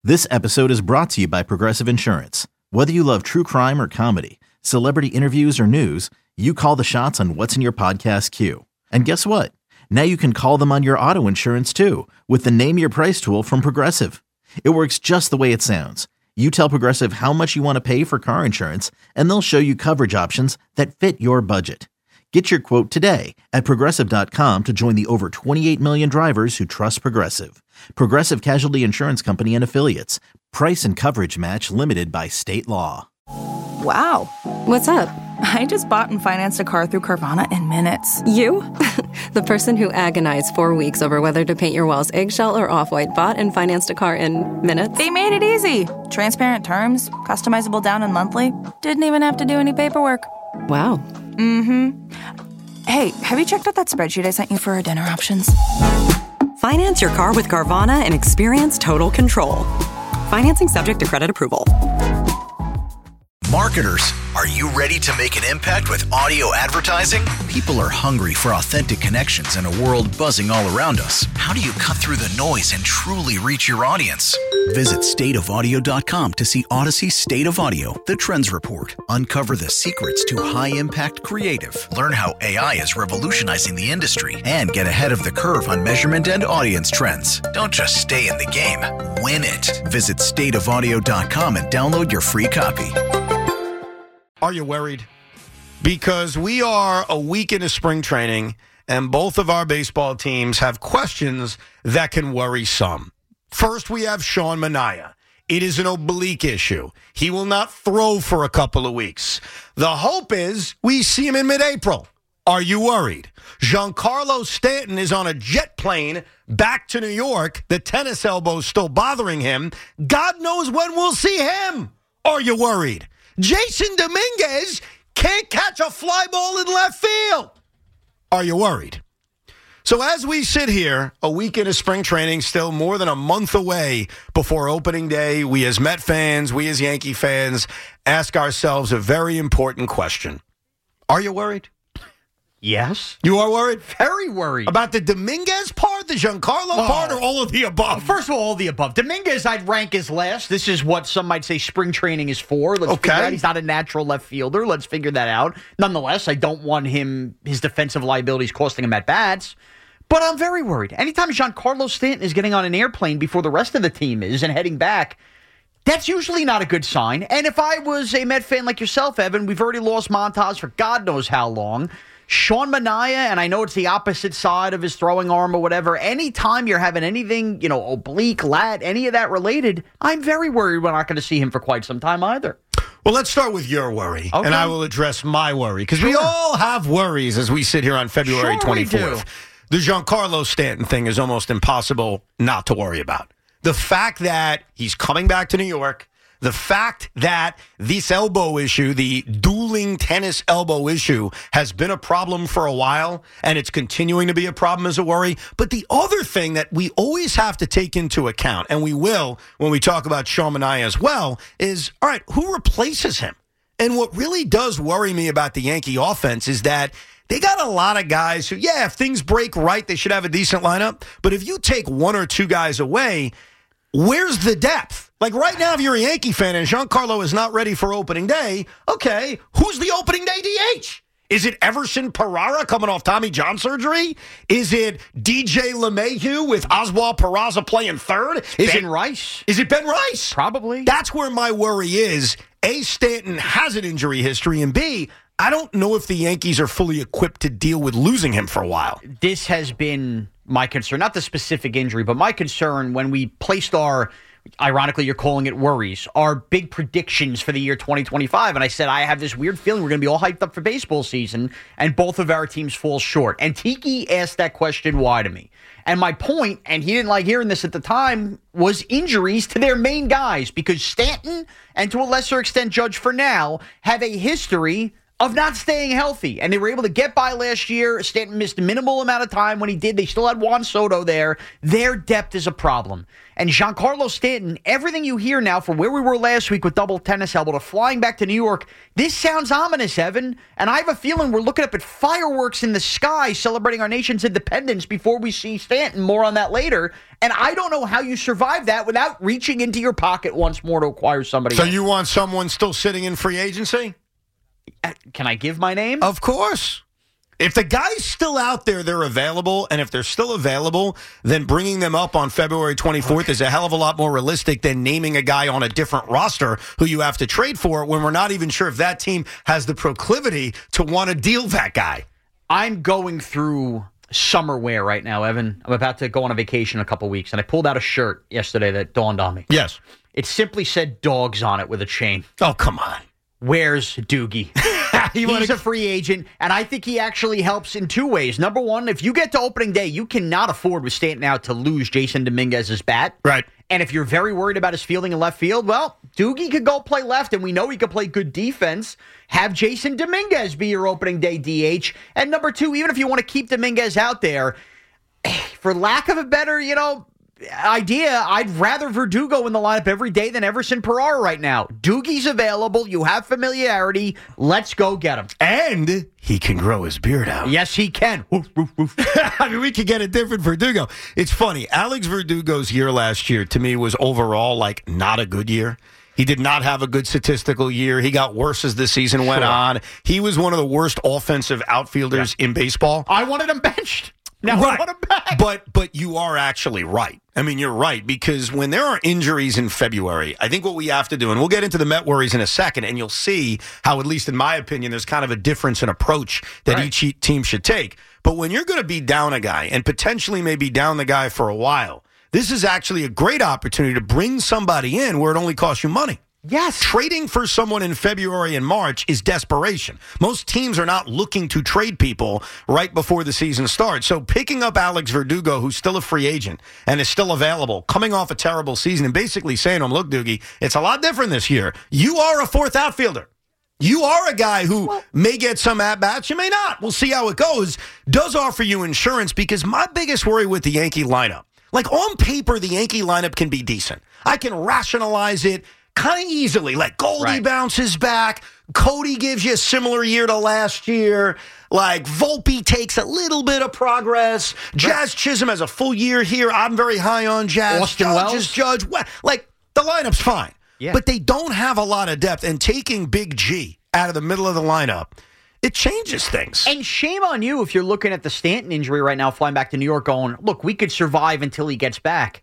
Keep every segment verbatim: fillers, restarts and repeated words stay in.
This episode is brought to you by Progressive Insurance. Whether you love true crime or comedy, celebrity interviews or news, you call the shots on what's in your podcast queue. And guess what? Now you can call them on your auto insurance too with the Name Your Price tool from Progressive. It works just the way it sounds. You tell Progressive how much you want to pay for car insurance, and they'll show you coverage options that fit your budget. Get your quote today at Progressive dot com to join the over twenty-eight million drivers who trust Progressive. Progressive Casualty Insurance Company and Affiliates. Price and coverage match limited by state law. Wow. What's up? I just bought and financed a car through Carvana in minutes. You? The person who agonized four weeks over whether to paint your walls eggshell or off-white bought and financed a car in minutes? They made it easy. Transparent terms, customizable down and monthly. Didn't even have to do any paperwork. Wow. Mm-hmm. Hey, have you checked out that spreadsheet I sent you for our dinner options? Finance your car with Carvana and experience total control. Financing subject to credit approval. Marketers, are you ready to make an impact with audio advertising? People are hungry for authentic connections in a world buzzing all around us. How do you cut through the noise and truly reach your audience? Visit state of audio dot com to see Odyssey State of Audio, the Trends Report. Uncover the secrets to high-impact creative. Learn how A I is revolutionizing the industry and get ahead of the curve on measurement and audience trends. Don't just stay in the game, win it. Visit state of audio dot com and download your free copy. Are you worried? Because we are a week into spring training, and both of our baseball teams have questions that can worry some. First, we have Sean Manaea. It is an oblique issue. He will not throw for a couple of weeks. The hope is we see him in mid-April. Are you worried? Giancarlo Stanton is on a jet plane back to New York. The tennis elbow is still bothering him. God knows when we'll see him. Are you worried? Jason Dominguez can't catch a fly ball in left field. Are you worried? So as we sit here, a week into spring training, still more than a month away before opening day, we as Met fans, we as Yankee fans, ask ourselves a very important question. Are you worried? Yes. You are worried? Very worried. About the Dominguez part, the Giancarlo oh. part, or all of the above? First of all, all the above. Dominguez, I'd rank as last. This is what some might say spring training is for. Let's okay. figure out he's not a natural left fielder. Let's figure that out. Nonetheless, I don't want him, his defensive liabilities costing him at bats. But I'm very worried. Anytime Giancarlo Stanton is getting on an airplane before the rest of the team is and heading back, that's usually not a good sign. And if I was a Met fan like yourself, Evan, we've already lost Montas for God knows how long. Sean Manaea, and I know it's the opposite side of his throwing arm or whatever, anytime you're having anything, you know, oblique, lat, any of that related, I'm very worried we're not going to see him for quite some time either. Well, let's start with your worry, okay. and I will address my worry, because sure. we all have worries as we sit here on February sure twenty-fourth. The Giancarlo Stanton thing is almost impossible not to worry about. The fact that he's coming back to New York, the fact that this elbow issue, the dueling tennis elbow issue, has been a problem for a while, and it's continuing to be a problem as a worry. But the other thing that we always have to take into account, and we will when we talk about Sean Manaea as well, is, all right, who replaces him? And what really does worry me about the Yankee offense is that they got a lot of guys who, yeah, if things break right, they should have a decent lineup. But if you take one or two guys away, where's the depth? Like right now, if you're a Yankee fan and Giancarlo is not ready for opening day, okay, who's the opening day D H? Is it Everson Pereira coming off Tommy John surgery? Is it D J LeMahieu with Oswald Peraza playing third? Is Ben it Rice? Is it Ben Rice? Probably. That's where my worry is. A, Stanton has an injury history, and B, I don't know if the Yankees are fully equipped to deal with losing him for a while. This has been my concern, not the specific injury, but my concern when we placed our, ironically, you're calling it worries, our big predictions for the year twenty twenty-five. And I said, I have this weird feeling we're going to be all hyped up for baseball season, and both of our teams fall short. And Tiki asked that question why to me. And my point, and he didn't like hearing this at the time, was injuries to their main guys, because Stanton, and to a lesser extent Judge for now, have a history of not staying healthy. And they were able to get by last year. Stanton missed a minimal amount of time when he did. They still had Juan Soto there. Their depth is a problem. And Giancarlo Stanton, everything you hear now from where we were last week with double tennis elbow to flying back to New York, this sounds ominous, Evan. And I have a feeling we're looking up at fireworks in the sky celebrating our nation's independence before we see Stanton. More on that later. And I don't know how you survive that without reaching into your pocket once more to acquire somebody So else. you want someone still sitting in free agency? Can I give my name? Of course. If the guy's still out there, they're available. And if they're still available, then bringing them up on February twenty-fourth okay. is a hell of a lot more realistic than naming a guy on a different roster who you have to trade for when we're not even sure if that team has the proclivity to want to deal that guy. I'm going through summer wear right now, Evan. I'm about to go on a vacation in a couple weeks, and I pulled out a shirt yesterday that dawned on me. Yes. It simply said dogs on it with a chain. Oh, come on. Where's Doogie? He's wanna... a free agent, and I think he actually helps in two ways. Number one, if you get to opening day, you cannot afford with Stanton out to lose Jason Dominguez's bat. Right. And if you're very worried about his fielding in left field, well, Doogie could go play left, and we know he could play good defense. Have Jason Dominguez be your opening day D H. And number two, even if you want to keep Dominguez out there, for lack of a better, you know, idea, I'd rather Verdugo in the lineup every day than Everson Pereira right now. Doogie's available. You have familiarity. Let's go get him. And he can grow his beard out. Yes, he can. Woof, woof, woof. I mean, we could get a different Verdugo. It's funny. Alex Verdugo's year last year, to me, was overall like not a good year. He did not have a good statistical year. He got worse as the season went sure. on. He was one of the worst offensive outfielders yeah. in baseball. I wanted him benched. Now right. I want him back. But, but you are actually right. I mean, you're right, because when there are injuries in February, I think what we have to do, and we'll get into the Met worries in a second, and you'll see how, at least in my opinion, there's kind of a difference in approach that right. each team should take. But when you're going to be down a guy, and potentially maybe down the guy for a while, this is actually a great opportunity to bring somebody in where it only costs you money. Yes. Trading for someone in February and March is desperation. Most teams are not looking to trade people right before the season starts. So picking up Alex Verdugo, who's still a free agent and is still available, coming off a terrible season, and basically saying to him, look, Doogie, it's a lot different this year. You are a fourth outfielder. You are a guy who well, may get some at-bats. You may not. We'll see how it goes. Does offer you insurance, because my biggest worry with the Yankee lineup, like on paper, the Yankee lineup can be decent. I can rationalize it kind of easily. Like Goldie right. bounces back. Cody gives you a similar year to last year. Like Volpe takes a little bit of progress. Jazz Chisholm has a full year here. I'm very high on Jazz. Austin Judge Wells. is Judge. Like the lineup's fine. Yeah. But they don't have a lot of depth. And taking Big G out of the middle of the lineup, it changes things. And shame on you if you're looking at the Stanton injury right now, flying back to New York going, look, we could survive until he gets back.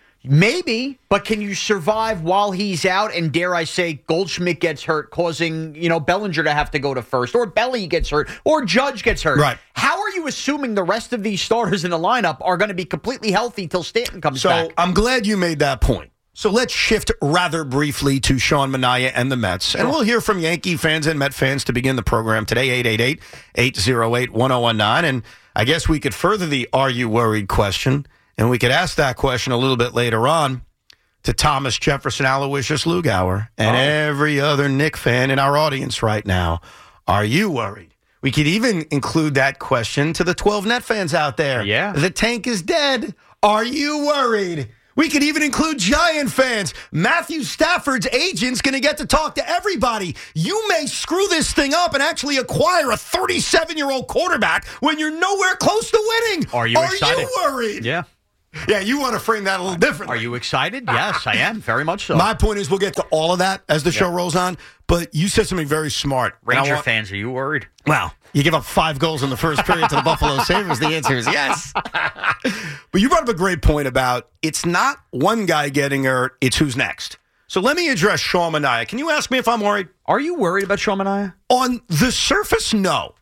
Maybe, but can you survive while he's out? And dare I say, Goldschmidt gets hurt, causing, you know, Bellinger to have to go to first, or Belly gets hurt, or Judge gets hurt. Right. How are you assuming the rest of these starters in the lineup are going to be completely healthy till Stanton comes so, back? So I'm glad you made that point. So let's shift rather briefly to Sean Manaea and the Mets. And we'll hear from Yankee fans and Met fans to begin the program today, eight eight eight, eight oh eight, one oh one nine. And I guess we could further the Are You Worried question. And we could ask that question a little bit later on to Thomas Jefferson Aloysius Lugauer and oh. every other Knick fan in our audience right now. Are you worried? We could even include that question to the twelve Net fans out there. Yeah. The tank is dead. Are you worried? We could even include Giant fans. Matthew Stafford's agent's going to get to talk to everybody. You may screw this thing up and actually acquire a thirty-seven-year-old quarterback when you're nowhere close to winning. Are you Are excited? Are you worried? Yeah. Yeah, you want to frame that a little differently. Are you excited? Yes, I am. Very much so. My point is we'll get to all of that as the yeah. show rolls on, but you said something very smart. Ranger want, fans, are you worried? Well, you give up five goals in the first period to the Buffalo Sabres. The answer is yes. But you brought up a great point about it's not one guy getting hurt, it's who's next. So let me address Sean Manaea. Can you ask me if I'm worried? Are you worried about Sean Manaea? On the surface, no,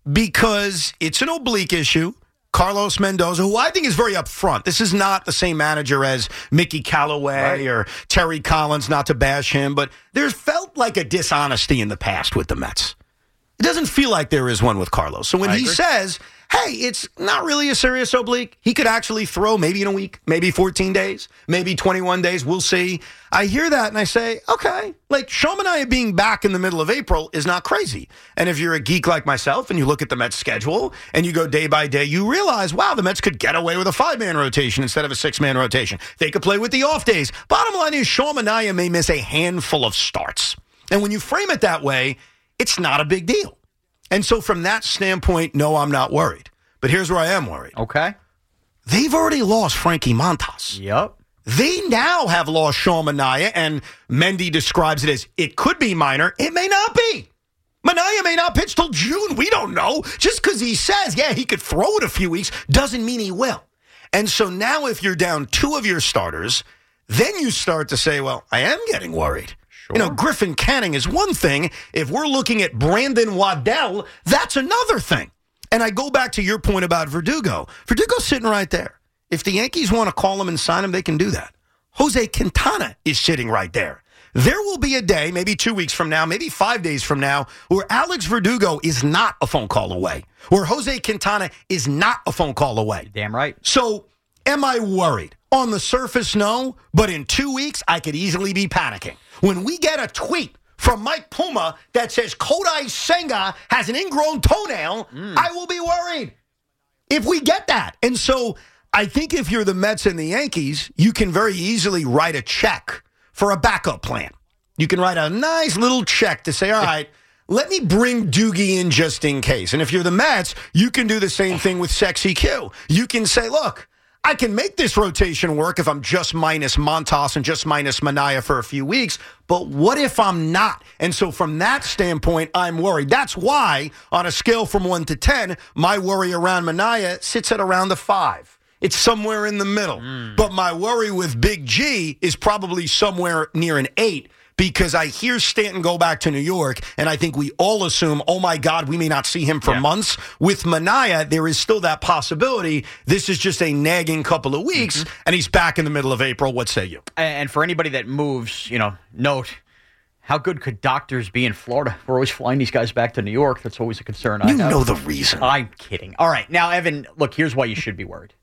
because it's an oblique issue. Carlos Mendoza, who I think is very upfront. This is not the same manager as Mickey Callaway right. or Terry Collins, not to bash him, but there's felt like a dishonesty in the past with the Mets. It doesn't feel like there is one with Carlos. So when I he agree. says, hey, it's not really a serious oblique, he could actually throw maybe in a week, maybe fourteen days, maybe twenty-one days, we'll see. I hear that and I say, okay, like Sean Manaea being back in the middle of April is not crazy. And if you're a geek like myself and you look at the Mets schedule and you go day by day, you realize, wow, the Mets could get away with a five-man rotation instead of a six-man rotation. They could play with the off days. Bottom line is Sean Manaea may miss a handful of starts. And when you frame it that way, it's not a big deal. And so from that standpoint, no, I'm not worried. But here's where I am worried. Okay. They've already lost Frankie Montas. Yep. They now have lost Sean Manaea, and Mendy describes it as it could be minor. It may not be. Manaea may not pitch till June. We don't know. Just because he says, yeah, he could throw it a few weeks doesn't mean he will. And so now if you're down two of your starters, then you start to say, well, I am getting worried. Sure. You know, Griffin Canning is one thing. If we're looking at Brandon Waddell, that's another thing. And I go back to your point about Verdugo. Verdugo's sitting right there. If the Yankees want to call him and sign him, they can do that. Jose Quintana is sitting right there. There will be a day, maybe two weeks from now, maybe five days from now, where Alex Verdugo is not a phone call away, where Jose Quintana is not a phone call away. Damn right. So am I worried? On the surface, no. But in two weeks, I could easily be panicking. When we get a tweet from Mike Puma that says Kodai Senga has an ingrown toenail, mm. I will be worried if we get that. And so I think if you're the Mets and the Yankees, you can very easily write a check for a backup plan. You can write a nice little check to say, all right, let me bring Doogie in just in case. And if you're the Mets, you can do the same thing with Sexy Q. You can say, look, I can make this rotation work if I'm just minus Montas and just minus Manaea for a few weeks, but what if I'm not? And so from that standpoint, I'm worried. That's why, on a scale from one to ten, my worry around Manaea sits at around a five. It's somewhere in the middle. Mm. But my worry with Big G is probably somewhere near an eight, because I hear Stanton go back to New York, and I think we all assume, oh, my God, we may not see him for yeah. months. With Manaea, there is still that possibility. This is just a nagging couple of weeks, mm-hmm. and he's back in the middle of April. What say you? And for anybody that moves, you know, note, how good could doctors be in Florida? We're always flying these guys back to New York. That's always a concern I You have. know the reason. I'm kidding. All right. Now, Evan, look, here's why you should be worried.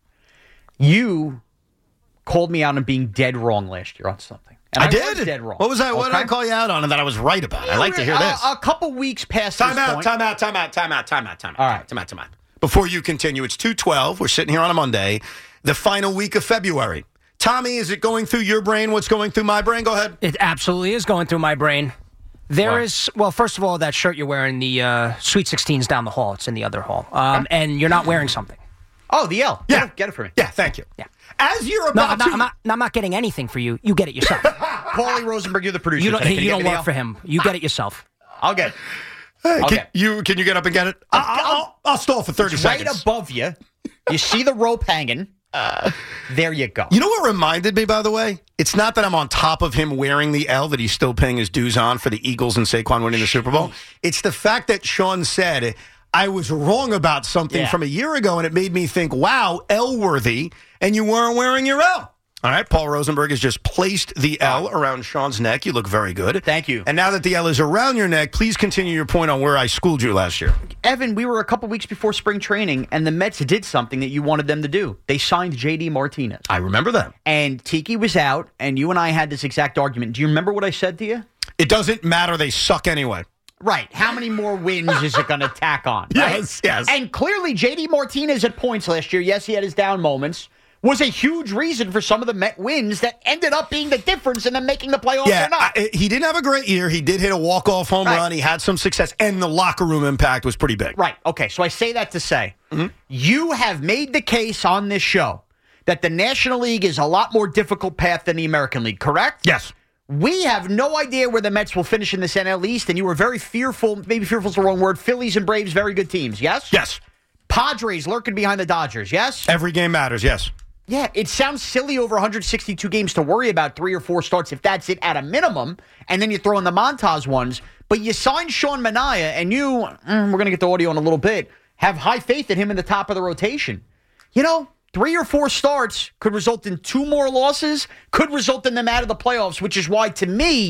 You called me out on being dead wrong last year on something. And I, I was did. dead wrong. What was I? What okay? did I call you out on? And that I was right about. Yeah, I like to hear this. A, a couple weeks past time this out, point. time out. Time out. Time out. Time out. Time out. All right. Time out. Time out. Before you continue, it's two twelve. We're sitting here on a Monday, the final week of February. Tommy, is it going through your brain? What's going through my brain? Go ahead. It absolutely is going through my brain. There Why? is, well, first of all, that shirt you're wearing, the uh, Sweet sixteen's down the hall. It's in the other hall. Um, and you're not wearing something. Oh, the L. Yeah. Get it, get it for me. Yeah, thank you. Yeah. As you're No, about I'm not, to... I'm, not, I'm not getting anything for you. You get it yourself. Paulie Rosenberg, you're the producer. You don't, today. Can you get don't me the work L? for him. You get it yourself. I'll get it. Hey, can, Okay. you, can you get up and get it? I'll, I'll, I'll stall for thirty It's seconds. right above you. You see the rope hanging. Uh, there you go. You know what reminded me, by the way? It's not that I'm on top of him wearing the L that he's still paying his dues on for the Eagles and Saquon winning the Super Bowl. It's the fact that Sean said, I was wrong about something Yeah. from a year ago, and it made me think, wow, L-worthy, and you weren't wearing your L. All right, Paul Rosenberg has just placed the L around Sean's neck. You look very good. Thank you. And now that the L is around your neck, please continue your point on where I schooled you last year. Evan, we were a couple weeks before spring training, and the Mets did something that you wanted them to do. They signed J D Martinez. I remember that. And Tiki was out, and you and I had this exact argument. Do you remember what I said to you? It doesn't matter. They suck anyway. Right. How many more wins is it going to tack on? Right? Yes, yes. And clearly, J D Martinez at points last year, yes, he had his down moments, was a huge reason for some of the Met wins that ended up being the difference in them making the playoffs Yeah, or not. I, he didn't have a great year. He did hit a walk-off home Right. run. He had some success, and the locker room impact was pretty big. Right. Okay. So I say that to say Mm-hmm. you have made the case on this show that the National League is a lot more difficult path than the American League, correct? Yes. We have no idea where the Mets will finish in this N L East, and you were very fearful, maybe fearful is the wrong word, Phillies and Braves, very good teams, yes? Yes. Padres lurking behind the Dodgers, yes? Every game matters, yes. Yeah, it sounds silly over one hundred sixty-two games to worry about three or four starts if that's it at a minimum, and then you throw in the Montas ones. But you signed Sean Manaea, and you, mm, we're going to get the audio in a little bit, have high faith in him in the top of the rotation. You know, three or four starts could result in two more losses, could result in them out of the playoffs, which is why, to me,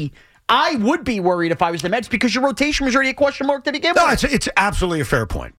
I would be worried if I was the Mets because your rotation was already a question mark to begin No, with. it's, it's absolutely a fair point.